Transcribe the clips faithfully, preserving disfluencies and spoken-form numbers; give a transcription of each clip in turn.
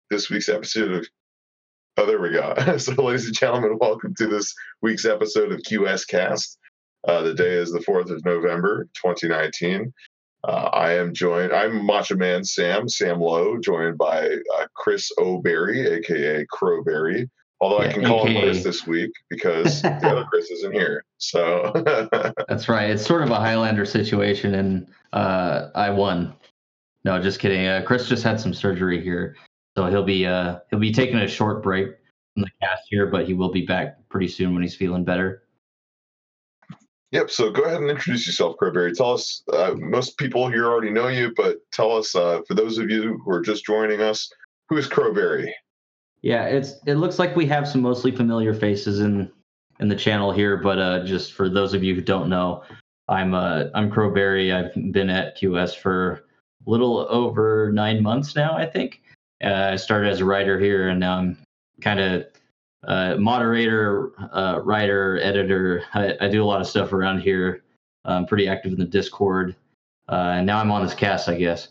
this week's episode of. Oh, there we go. So, ladies and gentlemen, welcome to this week's episode of Q S Cast. Uh, the day is the fourth of November, twenty nineteen. Uh, I am joined, I'm Macho Man Sam, Sam Lowe, joined by uh, Chris O'Berry, a k a. Crowberry. Although yeah, I can call A K A him Chris this week because the other Chris isn't here. So that's right. It's sort of a Highlander situation, and uh, I won. No, just kidding. Uh, Chris just had some surgery here, so he'll be uh, he'll be taking a short break from the cast here, but he will be back pretty soon when he's feeling better. Yep. So go ahead and introduce yourself, Crowberry. Tell us. Uh, most people here already know you, but tell us, uh, for those of you who are just joining us, who is Crowberry? Yeah, it's it looks like we have some mostly familiar faces in in the channel here, but uh, just for those of you who don't know, I'm uh I'm Crowberry. I've been at Q S for a little over nine months now, I think. Uh, I started as a writer here, and now I'm kind of uh, moderator, uh, writer, editor. I, I do a lot of stuff around here. I'm pretty active in the Discord, uh, and now I'm on this cast, I guess.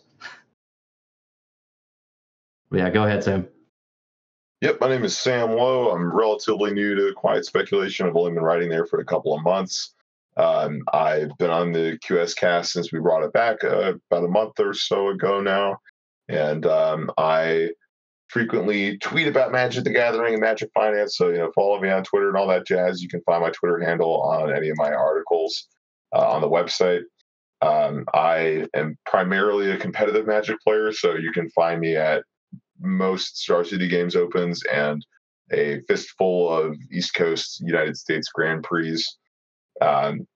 But yeah, go ahead, Sam. Yep, my name is Sam Lowe. I'm relatively new to Quiet Speculation. I've only been writing there for a couple of months. Um, I've been on the Q S Cast since we brought it back uh, about a month or so ago now. And um, I frequently tweet about Magic the Gathering and Magic Finance. So, you know, follow me on Twitter and all that jazz. You can find my Twitter handle on any of my articles uh, on the website. Um, I am primarily a competitive Magic player, so you can find me at most Star City Games Opens and a fistful of East Coast United States Grand Prix. Um,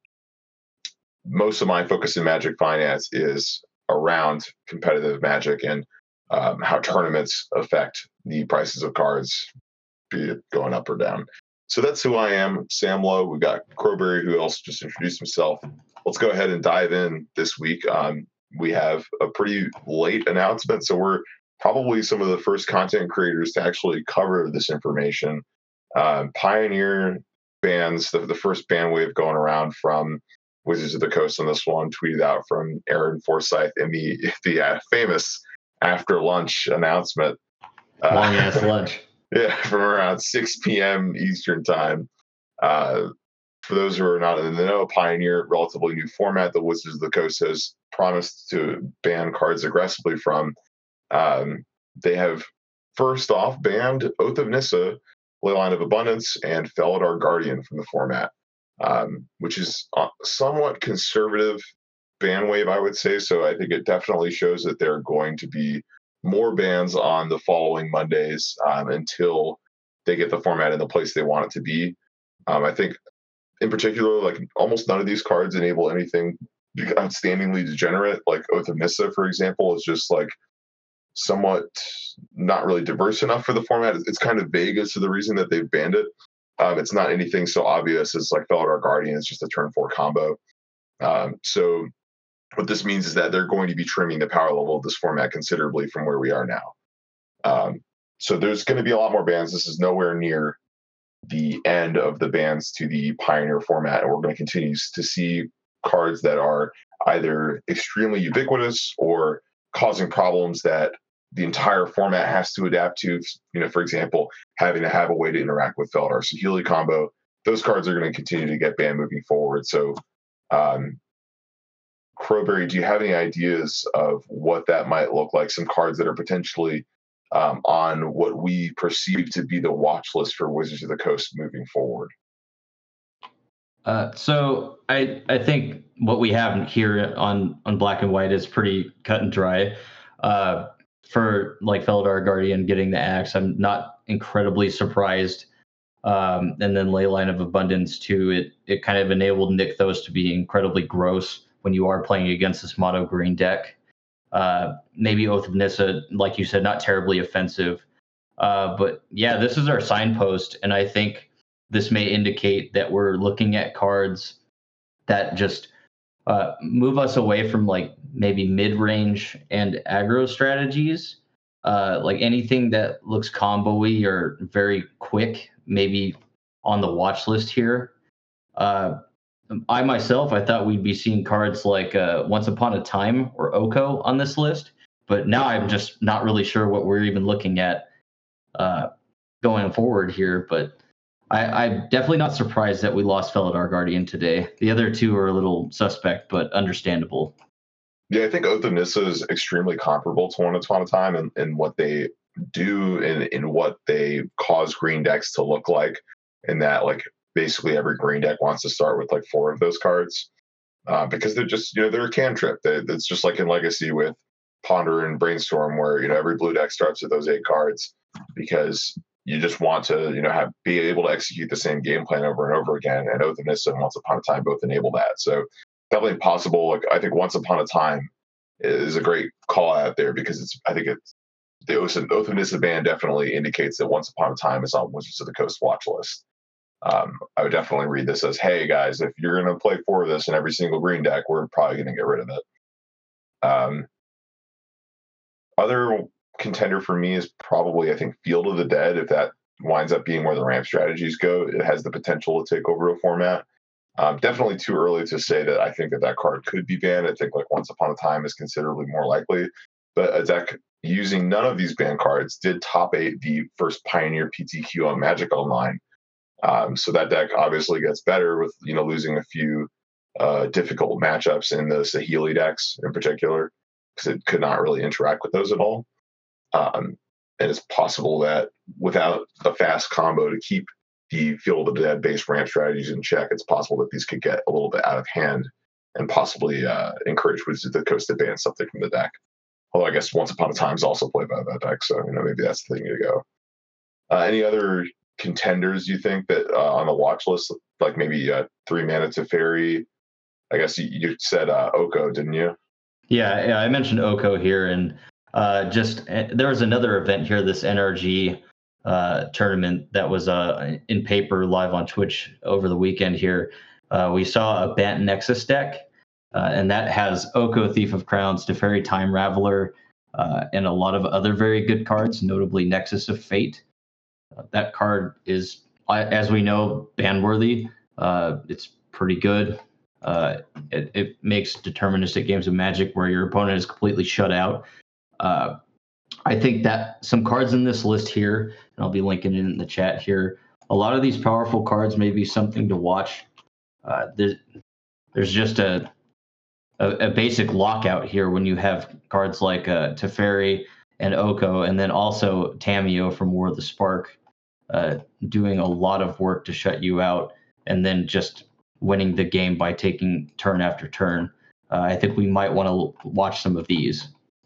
most of my focus in Magic Finance is around competitive Magic and um, how tournaments affect the prices of cards, be it going up or down. So that's who I am, Sam Lowe. We've got Crowberry, who also just introduced himself. Let's go ahead and dive in this week. Um, we have a pretty late announcement, so we're probably some of the first content creators to actually cover this information. Um, Pioneer bans, the, the first ban wave going around from Wizards of the Coast on this one, tweeted out from Aaron Forsyth in the the uh, famous after lunch announcement. Uh, Long ass lunch. Yeah, from around six p.m. Eastern time. Uh, for those who are not in the know, Pioneer, relatively new format that Wizards of the Coast has promised to ban cards aggressively from. Um, they have first off banned Oath of Nissa, Leyline of Abundance, and Felidar Guardian from the format, um, which is a somewhat conservative ban wave, I would say. So I think it definitely shows that there are going to be more bans on the following Mondays um, until they get the format in the place they want it to be. Um, I think, in particular, like almost none of these cards enable anything outstandingly degenerate. Like Oath of Nissa, for example, is just like somewhat not really diverse enough for the format. It's kind of vague as to the reason that they've banned it. Um, it's not anything so obvious as like Felidar Guardian is just a turn four combo. Um, so what this means is that they're going to be trimming the power level of this format considerably from where we are now. Um, so there's going to be a lot more bans. This is nowhere near the end of the bans to the Pioneer format, and we're going to continue to see cards that are either extremely ubiquitous or causing problems that the entire format has to adapt to. You know, for example, having to have a way to interact with Felidar Saheeli combo. Those cards are going to continue to get banned moving forward. So, um, Crowberry, do you have any ideas of what that might look like? Some cards that are potentially um, on what we perceive to be the watch list for Wizards of the Coast moving forward? Uh, so I I think what we have here on on Black and White is pretty cut and dry. Uh, for like Felidar Guardian getting the axe, I'm not incredibly surprised. Um, and then Leyline of Abundance too. It it kind of enabled Nykthos to be incredibly gross when you are playing against this mono green deck. Uh, maybe Oath of Nissa, like you said, not terribly offensive. Uh, but yeah, this is our signpost, and I think this may indicate that we're looking at cards that just uh, move us away from like maybe mid-range and aggro strategies. Uh, like anything that looks combo-y or very quick, maybe on the watch list here. Uh, I myself, I thought we'd be seeing cards like uh, Once Upon a Time or Oko on this list, but now I'm just not really sure what we're even looking at. uh, going forward here. But I, I'm definitely not surprised that we lost Felidar Guardian today. The other two are a little suspect, but understandable. Yeah, I think Oath of Nissa is extremely comparable to Once Upon a Time in, in what they do and in what they cause green decks to look like. In that, like, basically every green deck wants to start with like four of those cards uh, because they're just, you know, they're a cantrip. They, it's just like in Legacy with Ponder and Brainstorm, where, you know, every blue deck starts with those eight cards because you just want to, you know, have be able to execute the same game plan over and over again. And Oath of Nissa and Once Upon a Time both enable that. So definitely possible. Like, I think Once Upon a Time is a great call out there because it's, I think it's, the Oath of Nissa ban definitely indicates that Once Upon a Time is on Wizards of the Coast watch list. Um, I would definitely read this as, hey guys, if you're going to play four of this in every single green deck, we're probably going to get rid of it. Um, other contender for me is probably, I think, Field of the Dead. If that winds up being where the ramp strategies go, it has the potential to take over a format. Um, definitely too early to say that I think that that card could be banned. I think like Once Upon a Time is considerably more likely. But a deck using none of these banned cards did top eight the first Pioneer P T Q on Magic Online. Um, so that deck obviously gets better with, you know, losing a few uh, difficult matchups in the Saheeli decks in particular, because it could not really interact with those at all. Um, and it's possible that without a fast combo to keep the Field of the Dead based ramp strategies in check, it's possible that these could get a little bit out of hand and possibly uh, encourage Wizards of the Coast to ban something from the deck. Although I guess Once Upon a Time is also played by that deck, so, you know, maybe that's the thing to go. Uh, any other contenders you think that uh, on the watch list, like maybe uh, three mana Teferi? I guess you, you said uh, Oko, didn't you? Yeah, yeah, I mentioned Oko here, and uh, just uh, there was another event here, this N R G uh, tournament that was uh, in paper live on Twitch over the weekend here. Uh, we saw a Bant Nexus deck, uh, and that has Oko, Thief of Crowns, Teferi, Time Raveler, uh, and a lot of other very good cards, notably Nexus of Fate. Uh, that card is, as we know, ban worthy. Uh, it's pretty good. Uh, it, it makes deterministic games of Magic where your opponent is completely shut out. Uh, I think that some cards in this list here, and I'll be linking it in the chat here, a lot of these powerful cards may be something to watch. Uh, there's, there's just a, a, a basic lockout here when you have cards like uh, Teferi and Oko, and then also Tamiyo from War of the Spark, uh, doing a lot of work to shut you out, and then just winning the game by taking turn after turn. Uh, I think we might want to watch some of these.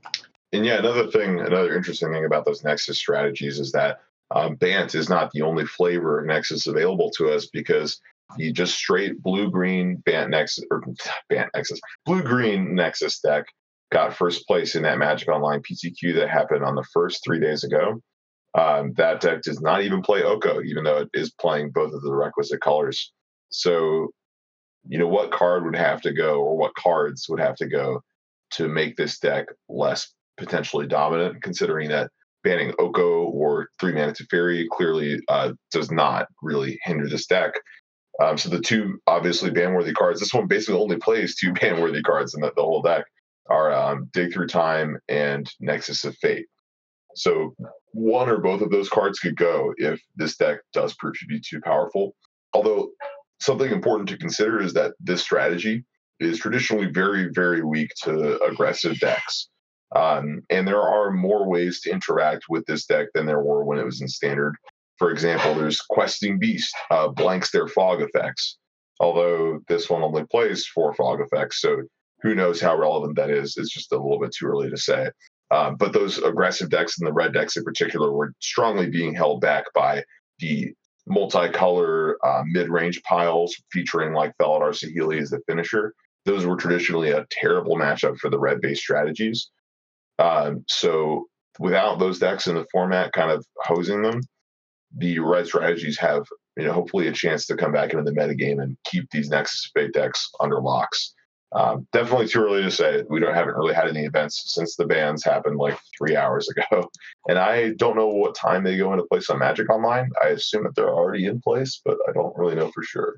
And yeah, another thing, another interesting thing about those Nexus strategies is that um, Bant is not the only flavor of Nexus available to us, because the just straight blue-green Bant Nexus, or Bant Nexus, blue-green Nexus deck got first place in that Magic Online P T Q that happened on the first three days ago. Um, that deck does not even play Oko, even though it is playing both of the requisite colors. So, you know, what card would have to go, or what cards would have to go to make this deck less potentially dominant, considering that banning Oko or three mana Teferi clearly uh, does not really hinder this deck. Um, so the two obviously ban-worthy cards, this one basically only plays two ban-worthy cards in the, the whole deck, are um, Dig Through Time and Nexus of Fate. So one or both of those cards could go if this deck does prove to be too powerful. Although something important to consider is that this strategy is traditionally very, very weak to aggressive decks. Um, and there are more ways to interact with this deck than there were when it was in Standard. For example, there's Questing Beast, uh, blanks their fog effects, although this one only plays four fog effects, so who knows how relevant that is. It's just a little bit too early to say. Um, but those aggressive decks, and the red decks in particular, were strongly being held back by the multicolor uh, mid-range piles featuring like Felidar Saheeli as the finisher. Those were traditionally a terrible matchup for the red-based strategies. Um, so without those decks in the format kind of hosing them, the red strategies have, you know, hopefully a chance to come back into the metagame and keep these Nexus Fate decks under locks. Um, definitely too early to say. We don't haven't really had any events since the bans happened like three hours ago, and I don't know what time they go into place on Magic Online. I assume that they're already in place, but I don't really know for sure.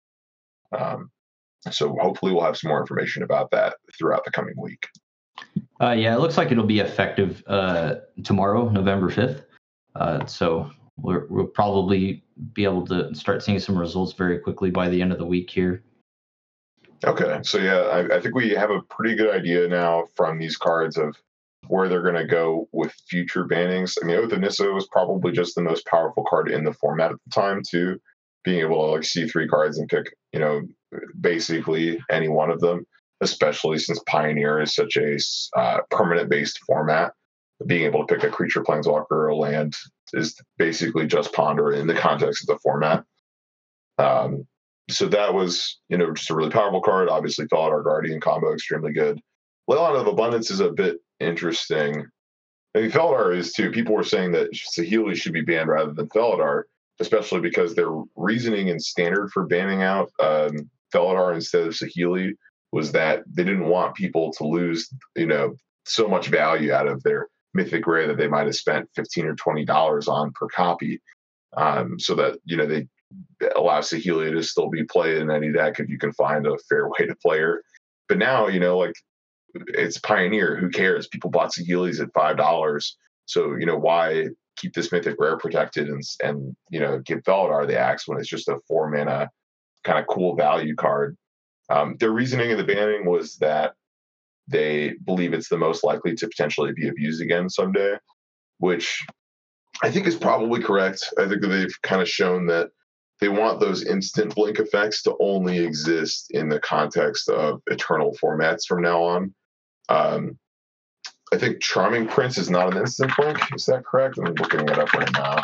Um, so hopefully we'll have some more information about that throughout the coming week. Uh, yeah, it looks like it'll be effective uh, tomorrow, November fifth. Uh, so we're, we'll probably be able to start seeing some results very quickly by the end of the week here. Okay, so yeah, I, I think we have a pretty good idea now from these cards of where they're going to go with future bannings. I mean, Oath of Nissa was probably just the most powerful card in the format at the time, too. Being able to like see three cards and pick, you know, basically any one of them, especially since Pioneer is such a uh, permanent-based format. Being able to pick a creature, planeswalker, or a land is basically just Ponder in the context of the format. Um, so that was, you know, just a really powerful card. Obviously, Felidar Guardian combo extremely good. Leyline of Abundance is a bit interesting. I mean, Felidar is too. People were saying that Saheeli should be banned rather than Felidar, especially because their reasoning in standard for banning out um, Felidar instead of Saheeli was that they didn't want people to lose, you know, so much value out of their mythic rare that they might have spent fifteen or twenty dollars on per copy, um, so that, you know, they allow Saheeli to still be played in any deck if you can find a fair way to play her. But now, you know, like, it's Pioneer. Who cares? People bought Saheelis at five dollars, so you know why keep this mythic rare protected and and you know give Felidar the axe when it's just a four mana kind of cool value card. Um, their reasoning in the banning was that they believe it's the most likely to potentially be abused again someday, which I think is probably correct. I think that they've kind of shown that they want those instant blink effects to only exist in the context of eternal formats from now on. Um, I think Charming Prince is not an instant blink. Is that correct? I'm looking it up right now.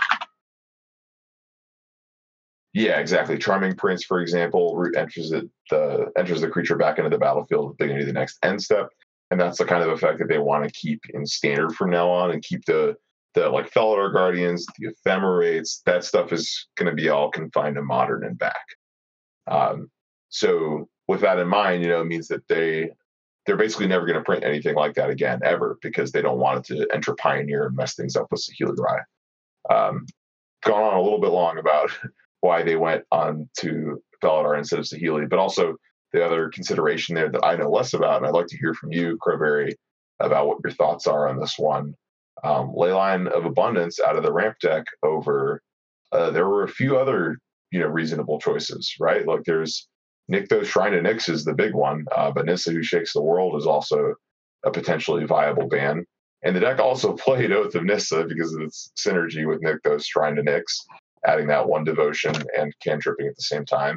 Yeah, exactly. Charming Prince, for example, enters it, the enters the creature back into the battlefield at the beginning of the next end step, and that's the kind of effect that they want to keep in standard from now on, and keep the the like Felidar Guardians, the Ephemerates. That stuff is going to be all confined to modern and back. Um, so with that in mind, you know, it means that they they're basically never going to print anything like that again ever, because they don't want it to enter Pioneer and mess things up with Saheeli Rai. Um, gone on a little bit long about why they went on to Felidar instead of Saheeli, but also the other consideration there that I know less about, and I'd like to hear from you, Crowberry, about what your thoughts are on this one. Um, Leyline of Abundance out of the ramp deck over, uh, there were a few other, you know, reasonable choices, right? Like there's Nykthos Shrine of Nyx is the big one, uh, but Nissa Who Shakes the World is also a potentially viable ban. And the deck also played Oath of Nissa because of its synergy with Nykthos Shrine of Nyx, adding that one devotion and cantripping at the same time.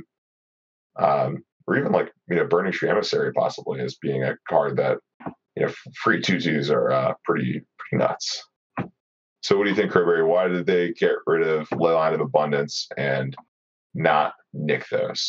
Um, or even like, you know, Burning Tree Emissary possibly as being a card that, you know, free two-twos are uh, pretty, pretty nuts. So what do you think, Crowberry? Why did they get rid of Leyline of Abundance and not Nykthos?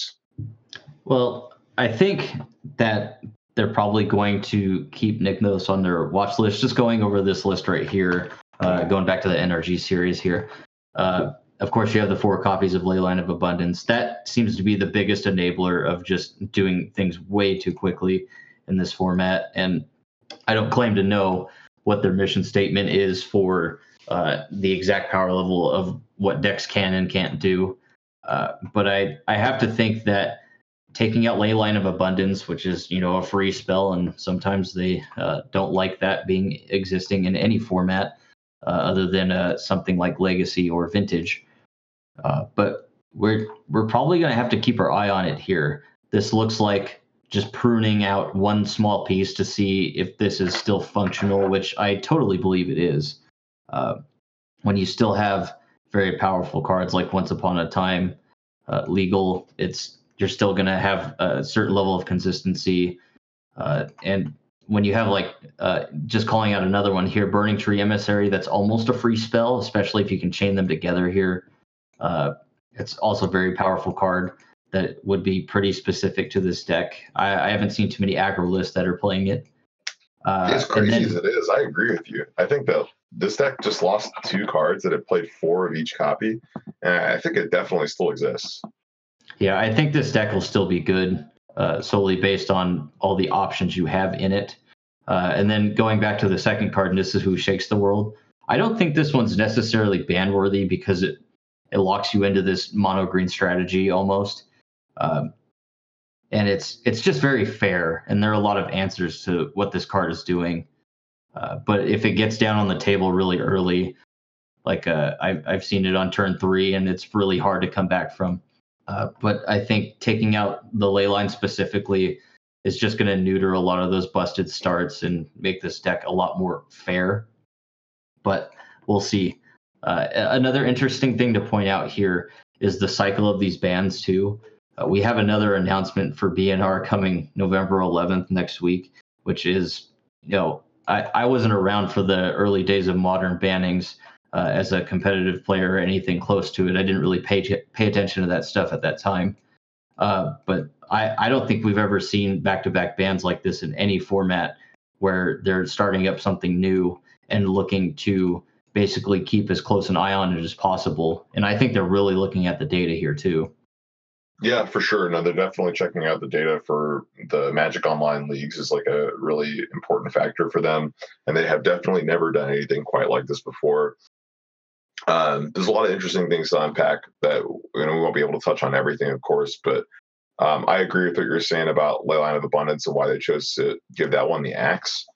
Well, I think that they're probably going to keep Nykthos on their watch list. Just going over this list right here, uh, going back to the N R G series here. Uh, of course, you have the four copies of Leyline of Abundance. That seems to be the biggest enabler of just doing things way too quickly in this format. And I don't claim to know what their mission statement is for uh, the exact power level of what decks can and can't do. Uh, but I, I have to think that taking out Leyline of Abundance, which is, you know, a free spell, and sometimes they uh, don't like that being existing in any format uh, other than uh, something like Legacy or Vintage. Uh, but we're we're probably going to have to keep our eye on it here. This looks like just pruning out one small piece to see if this is still functional, which I totally believe it is. Uh, when you still have very powerful cards like Once Upon a Time, uh, legal, it's you're still going to have a certain level of consistency. Uh, and when you have like, uh, just calling out another one here, Burning Tree Emissary, that's almost a free spell, especially if you can chain them together here. Uh, it's also a very powerful card that would be pretty specific to this deck. I, I haven't seen too many aggro lists that are playing it. Uh, as crazy then, as it is, I agree with you. I think that this deck just lost two cards that have played four of each copy, and I think it definitely still exists. Yeah, I think this deck will still be good, uh, solely based on all the options you have in it. Uh, and then going back to the second card, This Is Who Shakes the World. I don't think this one's necessarily ban worthy because it it locks you into this mono green strategy almost, um, and it's it's just very fair. And there are a lot of answers to what this card is doing. Uh, but if it gets down on the table really early, Like uh, I've I've seen it on turn three, and it's really hard to come back from. Uh, but I think taking out the ley line specifically is just going to neuter a lot of those busted starts and make this deck a lot more fair. But we'll see. Uh, another interesting thing to point out here is the cycle of these bans too. Uh, we have another announcement for B N R coming November eleventh next week, which is, you know, I, I wasn't around for the early days of Modern bannings uh, as a competitive player or anything close to it. I didn't really pay t- pay attention to that stuff at that time. Uh, but I, I don't think we've ever seen back-to-back bans like this in any format where they're starting up something new and looking to basically keep as close an eye on it as possible. And I think they're really looking at the data here too. Yeah, for sure. No, they're definitely checking out the data for the Magic Online leagues is like a really important factor for them. And they have definitely never done anything quite like this before. Um, there's a lot of interesting things to unpack that, you know, we won't be able to touch on everything, of course, but um, I agree with what you're saying about Leyline of Abundance and why they chose to give that one the axe.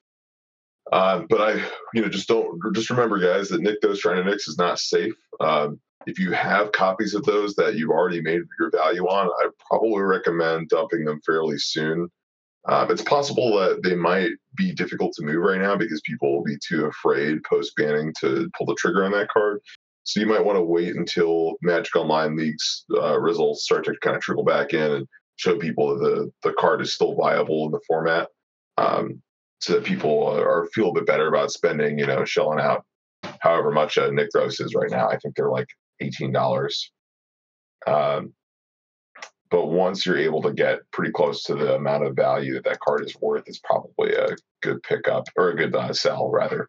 Uh, but I, you know, just don't, just remember, guys, that Nykthos Shrine of Nyx is not safe. Um, if you have copies of those that you've already made your value on, I probably recommend dumping them fairly soon. Um, it's possible that they might be difficult to move right now because people will be too afraid post-banning to pull the trigger on that card. So you might want to wait until Magic Online League's uh, results start to kind of trickle back in and show people that the, the card is still viable in the format. Um, so that people are feel a bit better about spending, you know, shelling out however much uh, Nykthos is right now. I think they're like eighteen dollars. Um, but once you're able to get pretty close to the amount of value that that card is worth, it's probably a good pickup or a good uh, sell, rather.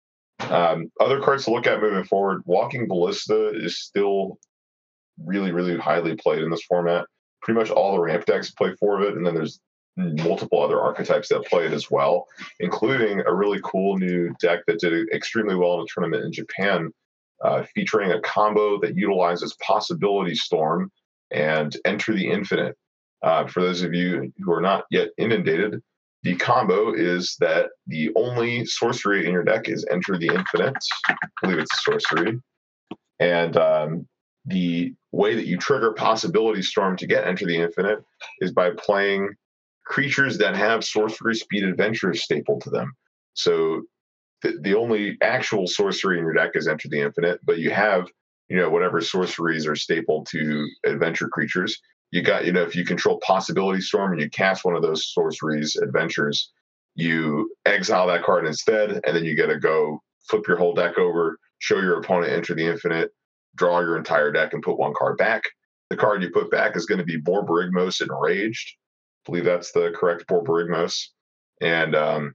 Um, other cards to look at moving forward, Walking Ballista is still really, really highly played in this format. Pretty much all the ramp decks play four of it, and then there's multiple other archetypes that play it as well, including a really cool new deck that did extremely well in a tournament in Japan, uh, featuring a combo that utilizes Possibility Storm and Enter the Infinite. Uh, for those of you who are not yet inundated, the combo is that the only sorcery in your deck is Enter the Infinite. I believe it's a sorcery. And um, the way that you trigger Possibility Storm to get Enter the Infinite is by playing creatures that have sorcery speed adventures stapled to them. So the, the only actual sorcery in your deck is Enter the Infinite, but you have, you know, whatever sorceries are stapled to adventure creatures. You got, you know, if you control Possibility Storm and you cast one of those sorceries adventures, you exile that card instead, and then you get to go flip your whole deck over, show your opponent Enter the Infinite, draw your entire deck, and put one card back. The card you put back is going to be Borborygmos Enraged. I believe that's the correct Borborygmos. And um,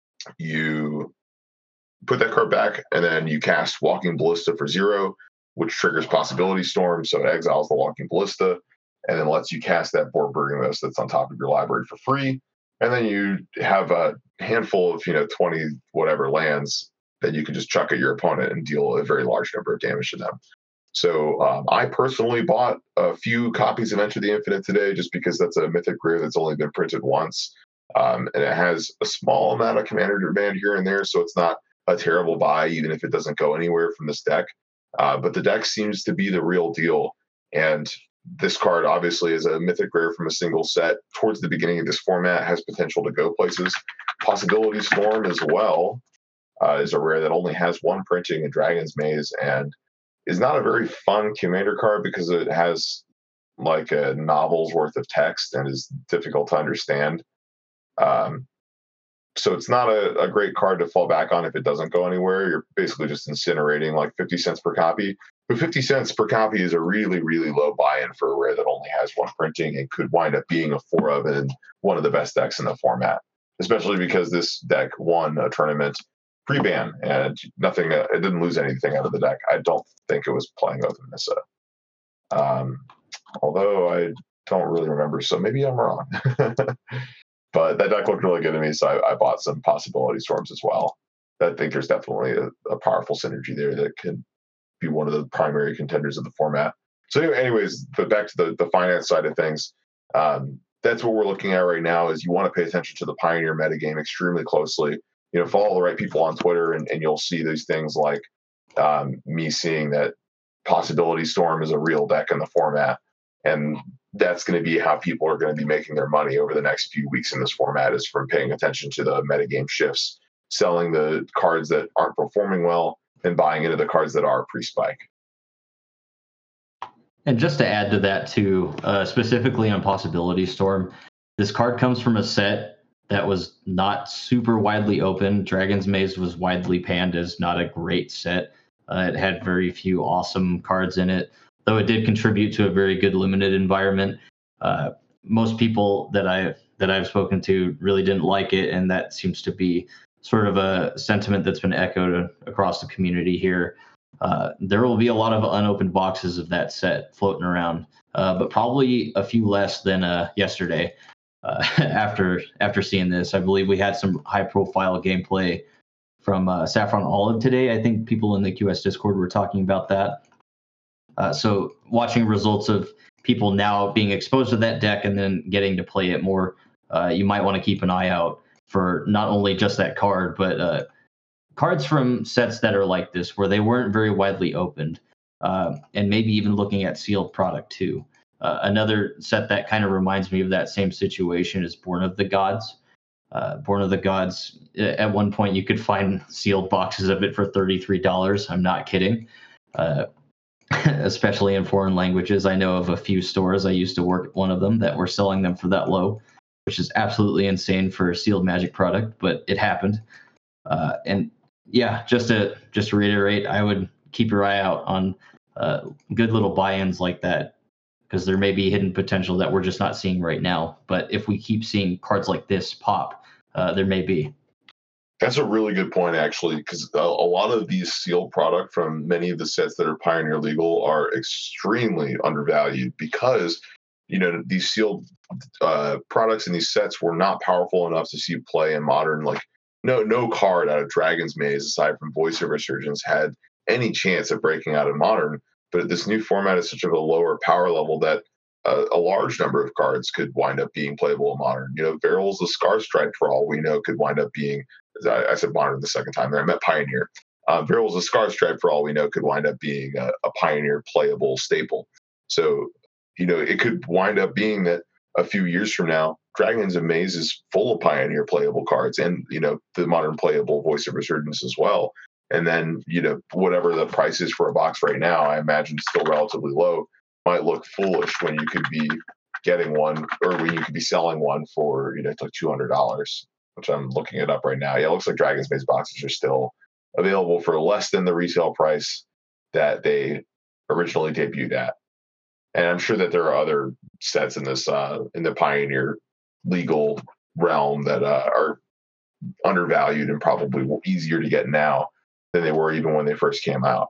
you put that card back, and then you cast Walking Ballista for zero, which triggers Possibility Storm, so it exiles the Walking Ballista, and then lets you cast that Borborygmos that's on top of your library for free. And then you have a handful of, you know, twenty whatever lands that you can just chuck at your opponent and deal a very large number of damage to them. So um, I personally bought a few copies of Enter the Infinite today just because that's a Mythic Rare that's only been printed once. Um, and it has a small amount of commander demand here and there, so it's not a terrible buy, even if it doesn't go anywhere from this deck. Uh, but the deck seems to be the real deal. And this card obviously is a Mythic Rare from a single set. Towards the beginning of this format, has potential to go places. Possibility Storm as well uh, is a rare that only has one printing in Dragon's Maze, and is not a very fun commander card because it has like a novel's worth of text and is difficult to understand. Um, so it's not a, a great card to fall back on if it doesn't go anywhere. You're basically just incinerating like fifty cents per copy. But fifty cents per copy is a really, really low buy-in for a rare that only has one printing and could wind up being a four of and one of the best decks in the format, especially because this deck won a tournament pre-ban, and nothing. Uh, it didn't lose anything out of the deck. I don't think it was playing with Nissa, um, although I don't really remember. So maybe I'm wrong. But that deck looked really good to me, so I, I bought some Possibility Storms as well. I think there's definitely a, a powerful synergy there that can be one of the primary contenders of the format. So, anyway, anyways, but back to the the finance side of things. Um, that's what we're looking at right now. Is you want to pay attention to the Pioneer metagame extremely closely. You know, follow the right people on Twitter, and, and you'll see these things like um, me seeing that Possibility Storm is a real deck in the format, and that's going to be how people are going to be making their money over the next few weeks in this format, is from paying attention to the metagame shifts, selling the cards that aren't performing well, and buying into the cards that are pre-spike. And just to add to that too, uh, specifically on Possibility Storm, this card comes from a set that was not super widely open. Dragon's Maze was widely panned as not a great set. Uh, it had very few awesome cards in it, though it did contribute to a very good limited environment. Uh, most people that I that I've spoken to really didn't like it, and that seems to be sort of a sentiment that's been echoed across the community here. Uh, there will be a lot of unopened boxes of that set floating around, uh, but probably a few less than uh, yesterday. Uh, after after seeing this, I believe we had some high-profile gameplay from uh, Saffron Olive today. I think people in the Q S Discord were talking about that. Uh, so watching results of people now being exposed to that deck and then getting to play it more, uh, you might want to keep an eye out for not only just that card, but uh, cards from sets that are like this, where they weren't very widely opened, uh, and maybe even looking at sealed product too. Uh, another set that kind of reminds me of that same situation is Born of the Gods. Uh, Born of the Gods, at one point you could find sealed boxes of it for thirty-three dollars. I'm not kidding. Uh, especially in foreign languages. I know of a few stores, I used to work at one of them, that were selling them for that low, which is absolutely insane for a sealed Magic product, but it happened. Uh, and yeah, just to just to reiterate, I would keep your eye out on uh, good little buy-ins like that, because there may be hidden potential that we're just not seeing right now. But if we keep seeing cards like this pop, uh, there may be. That's a really good point, actually, because a, a lot of these sealed product from many of the sets that are Pioneer legal are extremely undervalued because, you know, these sealed uh, products in these sets were not powerful enough to see play in Modern. Like, no, no card out of Dragon's Maze, aside from Voice of Resurgence, had any chance of breaking out in Modern. But this new format is such of a lower power level that uh, a large number of cards could wind up being playable in Modern. You know, Varel's the Scar Stripe, for all we know, could wind up being, I, I said Modern the second time there, I meant Pioneer. Uh, Varel's the Scar Stripe, for all we know, could wind up being a, a Pioneer playable staple. So, you know, it could wind up being that a few years from now, Dragons of Maze is full of Pioneer playable cards and, you know, the Modern playable Voice of Resurgence as well. And then, you know, whatever the price is for a box right now, I imagine still relatively low, might look foolish when you could be getting one, or when you could be selling one for, you know, like two hundred dollars, which I'm looking it up right now. Yeah, it looks like Dragon's Maze boxes are still available for less than the retail price that they originally debuted at. And I'm sure that there are other sets in this, uh, in the Pioneer legal realm that uh, are undervalued and probably easier to get now than they were even when they first came out.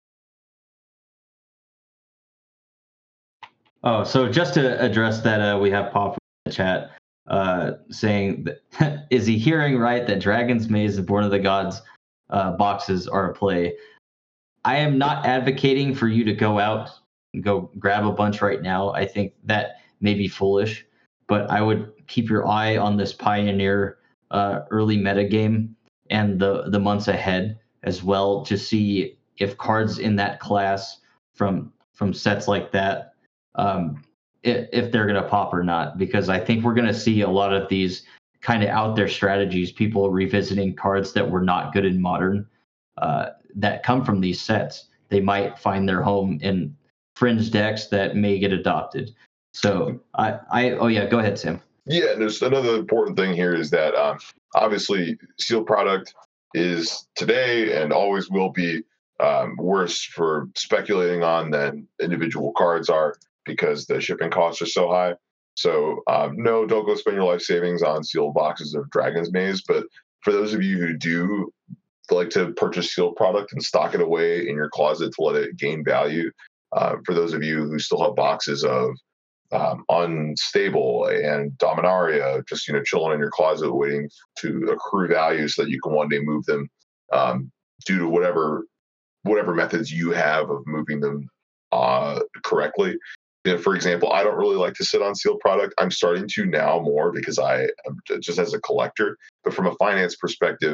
Oh, so just to address that, uh, we have Pop in the chat uh, saying, that, is he hearing right that Dragon's Maze and Born of the Gods uh, boxes are a play? I am not advocating for you to go out and go grab a bunch right now. I think that may be foolish, but I would keep your eye on this Pioneer uh, early metagame and the, the months ahead as well, to see if cards in that class from from sets like that, um, if, if they're going to pop or not. Because I think we're going to see a lot of these kind of out there strategies, people revisiting cards that were not good in Modern, uh, that come from these sets. They might find their home in fringe decks that may get adopted. So I, I oh yeah, go ahead, Sam. Yeah, and there's another important thing here is that um, obviously sealed product is today and always will be um, worse for speculating on than individual cards are, because the shipping costs are so high. So um, no, don't go spend your life savings on sealed boxes of Dragon's Maze. But for those of you who do like to purchase sealed product and stock it away in your closet to let it gain value, uh, for those of you who still have boxes of Um, Unstable and Dominaria, just, you know, chilling in your closet waiting to accrue value so that you can one day move them, um, due to whatever whatever methods you have of moving them uh, correctly. You know, for example, I don't really like to sit on sealed product. I'm starting to now more because I am just as a collector. But from a finance perspective,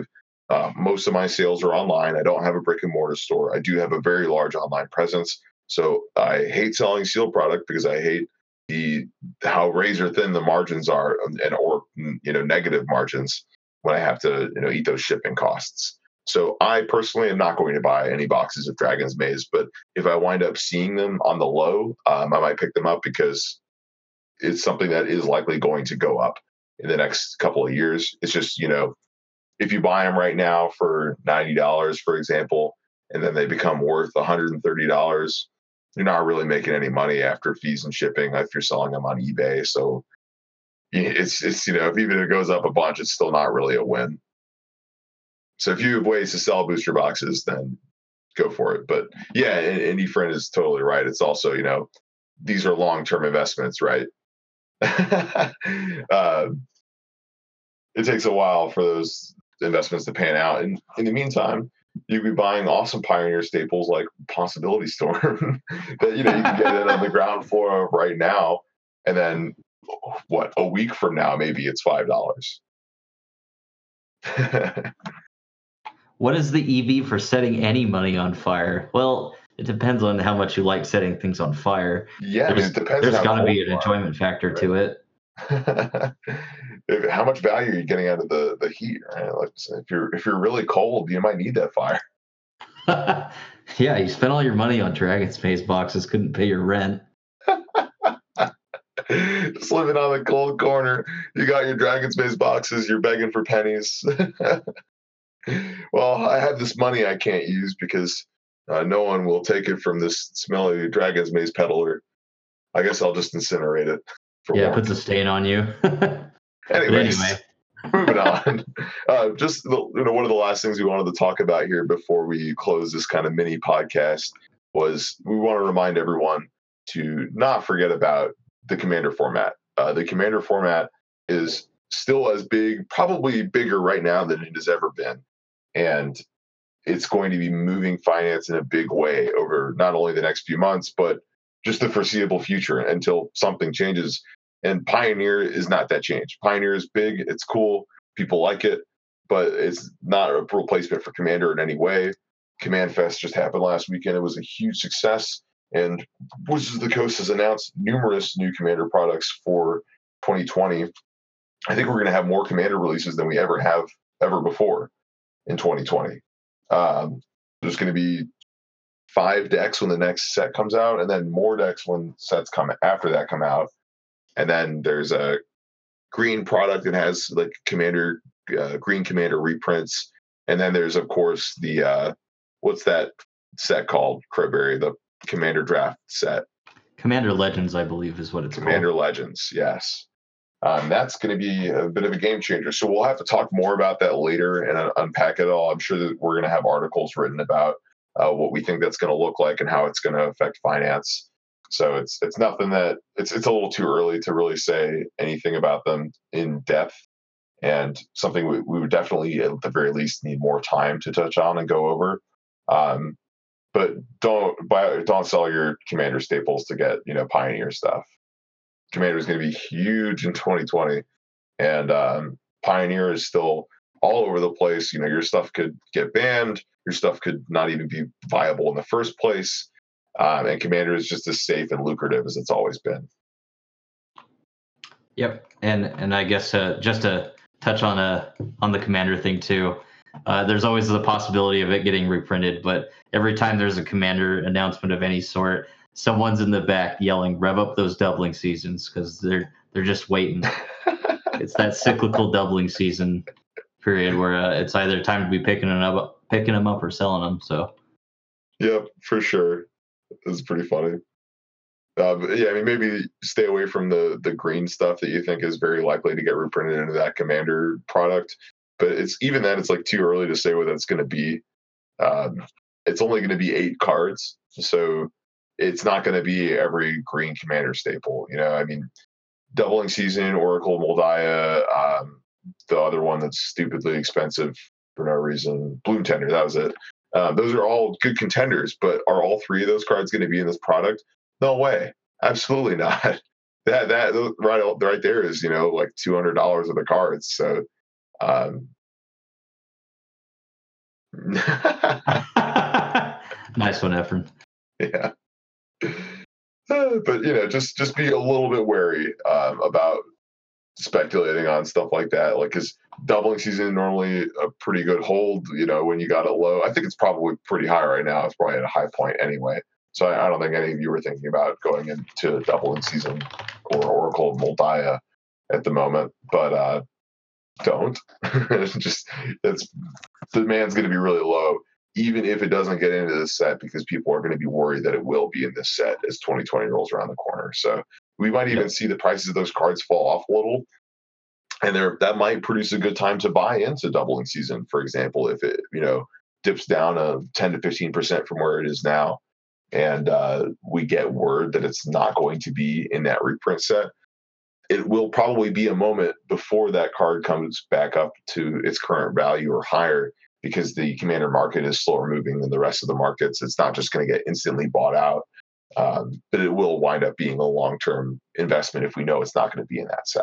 Uh, most of my sales are online. I don't have a brick and mortar store. I do have a very large online presence. So I hate selling sealed product because I hate the how razor thin the margins are, um, and or mm, you know negative margins when I have to you know eat those shipping costs. So I personally am not going to buy any boxes of Dragon's Maze, but if I wind up seeing them on the low, um, I might pick them up because it's something that is likely going to go up in the next couple of years. It's just, you know, if you buy them right now for ninety dollars for example, and then they become worth one hundred thirty dollars you're not really making any money after fees and shipping if you're selling them on eBay. So it's, it's you know, if even if it goes up a bunch, it's still not really a win. So if you have ways to sell booster boxes, then go for it. But yeah, and, and Efren is totally right. It's also, you know, these are long-term investments, right? uh, it takes a while for those investments to pan out. And in the meantime, you could be buying awesome Pioneer staples like Possibility Storm that you know you can get in on the ground floor of right now, and then what a week from now maybe it's five dollars. What is the E V for setting any money on fire? Well, it depends on how much you like setting things on fire. Yeah, I mean, There's, it depends. there's on got how to be cold an you are, enjoyment factor to it. if, how much value are you getting out of the the heat? Right? Like, if you're if you're really cold, you might need that fire. Yeah, you spent all your money on Dragon's Maze boxes, couldn't pay your rent. Just living on the cold corner. You got your Dragon's Maze boxes. You're begging for pennies. Well, I have this money I can't use because uh, no one will take it from this smelly Dragon's Maze peddler. I guess I'll just incinerate it. For Yeah, it warmth. puts a stain on you. Anyways, anyway. moving on. Uh, just the, you know, one of the last things we wanted to talk about here before we close this kind of mini podcast was we want to remind everyone to not forget about the Commander format. Uh, the Commander format is still as big, probably bigger right now than it has ever been, and it's going to be moving finance in a big way over not only the next few months, but just the foreseeable future until something changes. And Pioneer is not that change. Pioneer is big, it's cool, people like it, but it's not a replacement for Commander in any way. Command Fest just happened last weekend. It was a huge success, and Wizards of the Coast has announced numerous new Commander products for twenty twenty. I think we're going to have more Commander releases than we ever have ever before in twenty twenty. Um, there's going to be five decks when the next set comes out, and then more decks when sets come after that come out. And then there's a green product that has like Commander, uh, Green Commander reprints. And then there's, of course, the, uh, what's that set called, Crowberry, the Commander Draft set. Commander Legends, I believe, is what it's Commander called. Legends, yes. Um, that's going to be a bit of a game changer. So we'll have to talk more about that later and uh, unpack it all. I'm sure that we're going to have articles written about uh, what we think that's going to look like and how it's going to affect finance. So it's it's nothing that it's it's a little too early to really say anything about them in depth, and something we, we would definitely at the very least need more time to touch on and go over. Um, but don't buy don't sell your Commander staples to get you know Pioneer stuff. Commander is going to be huge in twenty twenty, and um, Pioneer is still all over the place. You know, your stuff could get banned, your stuff could not even be viable in the first place. Um, and Commander is just as safe and lucrative as it's always been. Yep, and and I guess uh, just to touch on a on the Commander thing too, uh, there's always the possibility of it getting reprinted. But every time there's a Commander announcement of any sort, someone's in the back yelling, "Rev up those doubling seasons," because they're they're just waiting. It's that cyclical doubling season period where uh, it's either time to be picking them up, picking them up, or selling them. So. Yep, for sure. It's pretty funny. Uh, but yeah, I mean, maybe stay away from the the green stuff that you think is very likely to get reprinted into that Commander product. But it's even then, it's like too early to say what that's going to be. Um, it's only going to be eight cards, so it's not going to be every green Commander staple. You know, I mean, doubling season, Oracle, Moldiah, um, the other one that's stupidly expensive for no reason, Bloom Tender. That was it. Um, those are all good contenders, but are all three of those cards going to be in this product? No way, absolutely not. That that right right there is you know like two hundred dollars of the cards. So um, Nice one, Efren. Yeah. Uh, but you know, just just be a little bit wary um, about speculating on stuff like that. Like, because doubling season normally a pretty good hold. You know, when you got it low, I think it's probably pretty high right now. It's probably at a high point anyway. So I, I don't think any of you were thinking about going into doubling season or Oracle of Moldiah at the moment. But uh, don't. Just that's the demand's going to be really low, even if it doesn't get into this set, because people are going to be worried that it will be in this set as twenty twenty rolls around the corner. So we might even yep. see the prices of those cards fall off a little, and there that might produce a good time to buy into doubling season. For example, if it you know dips down a ten to fifteen percent from where it is now, and uh, we get word that it's not going to be in that reprint set, it will probably be a moment before that card comes back up to its current value or higher, because the Commander market is slower moving than the rest of the markets. It's not just going to get instantly bought out, um, but it will wind up being a long-term investment if we know it's not going to be in that set.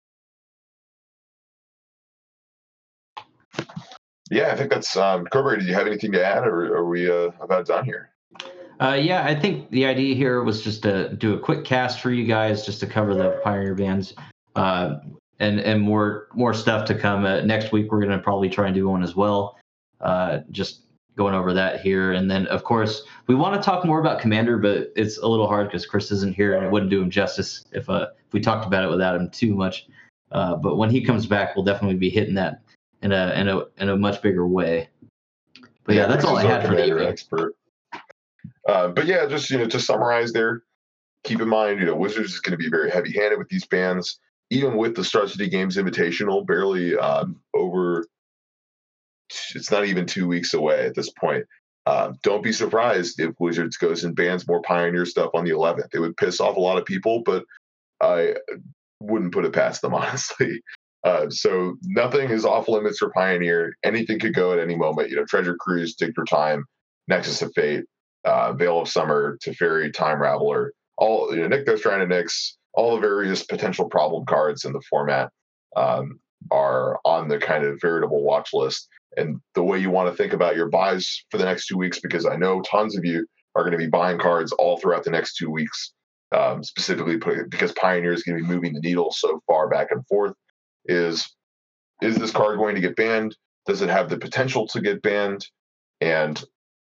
Yeah, I think that's um, Crowberry. Did you have anything to add, or are we uh, about done here? Uh, yeah, I think the idea here was just to do a quick cast for you guys, just to cover the Pioneer bands, uh, and and more more stuff to come. Uh, next week, we're going to probably try and do one as well. Uh, just going over that here, and then of course we want to talk more about Commander, but it's a little hard because Chris isn't here, and it wouldn't do him justice if uh if we talked about it without him too much. Uh, but when he comes back, we'll definitely be hitting that in a in a in a much bigger way. But yeah, yeah that's all I had for the evening. Expert. Uh, but yeah, just you know, to summarize there, keep in mind, you know, Wizards is going to be very heavy-handed with these bans, even with the Star City Games Invitational, barely um, over. It's not even two weeks away at this point. Uh, don't be surprised if Wizards goes and bans more Pioneer stuff on the eleventh. It would piss off a lot of people, but I wouldn't put it past them, honestly. Uh, so nothing is off limits for Pioneer. Anything could go at any moment. You know, Treasure Cruise, Dig for Time, Nexus of Fate, uh, Veil of Summer, Teferi, Time Raveler, all, you know, Nick Those Trying to Nix, all the various potential problem cards in the format um, are on the kind of veritable watch list. And the way you want to think about your buys for the next two weeks, because I know tons of you are going to be buying cards all throughout the next two weeks, um, specifically because Pioneer is going to be moving the needle so far back and forth, is, is this card going to get banned? Does it have the potential to get banned? And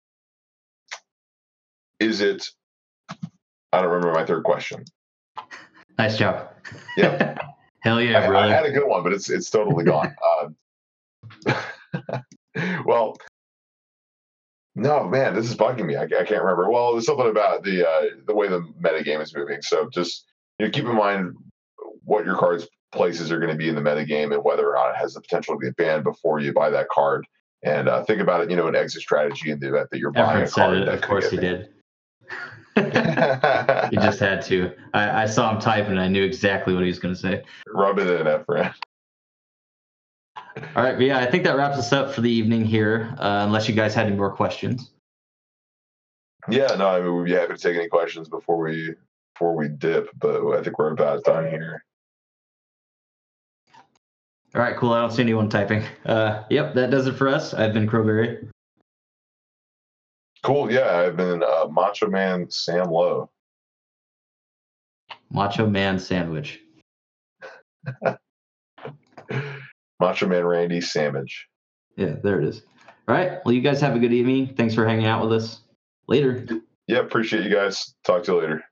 is it, I don't remember my third question. Nice job. Yeah. Hell yeah, I, brother. I had a good one, but it's it's totally gone. um, well, no, man, this is bugging me. I, I can't remember. Well, it was something about the uh, the way the metagame is moving. So just you know, keep in mind what your card's places are going to be in the metagame and whether or not it has the potential to get banned before you buy that card. And uh, think about it, you know, an exit strategy in the event that you're buying Efren a card. Said it. Of course he did. He just had to. I, I saw him type and I knew exactly what he was going to say. Rub it in, Efren. All right, but yeah, I think that wraps us up for the evening here, uh, unless you guys had any more questions. Yeah, no, I mean, we'd be happy to take any questions before we before we dip, but I think we're about done here. All right, cool. I don't see anyone typing. Uh, yep, that does it for us. I've been Crowberry. Cool, yeah, I've been uh, Macho Man Sam Lowe. Macho Man Sandwich. Macho Man Randy Samage. Yeah, there it is. All right, well, you guys have a good evening. Thanks for hanging out with us. Later. Yeah, appreciate you guys. Talk to you later.